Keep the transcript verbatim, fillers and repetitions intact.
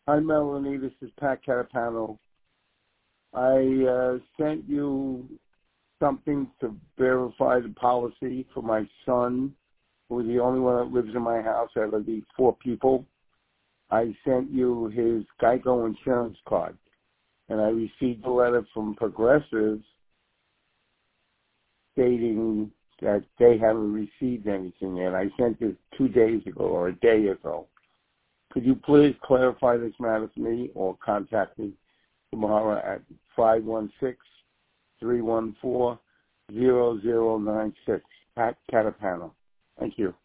Hi, Melanie. This is Pat Catapano. I uh, sent you something to verify the policy for my son, who is the only one that lives in my house out of the four people. I sent you his Geico insurance card, and I received a letter from Progressive stating that they haven't received anything yet. I sent it two days ago or a day ago. Could you please clarify this matter for me or contact me tomorrow at five one six, three one four, zero zero nine six, Pat Catapano. Thank you.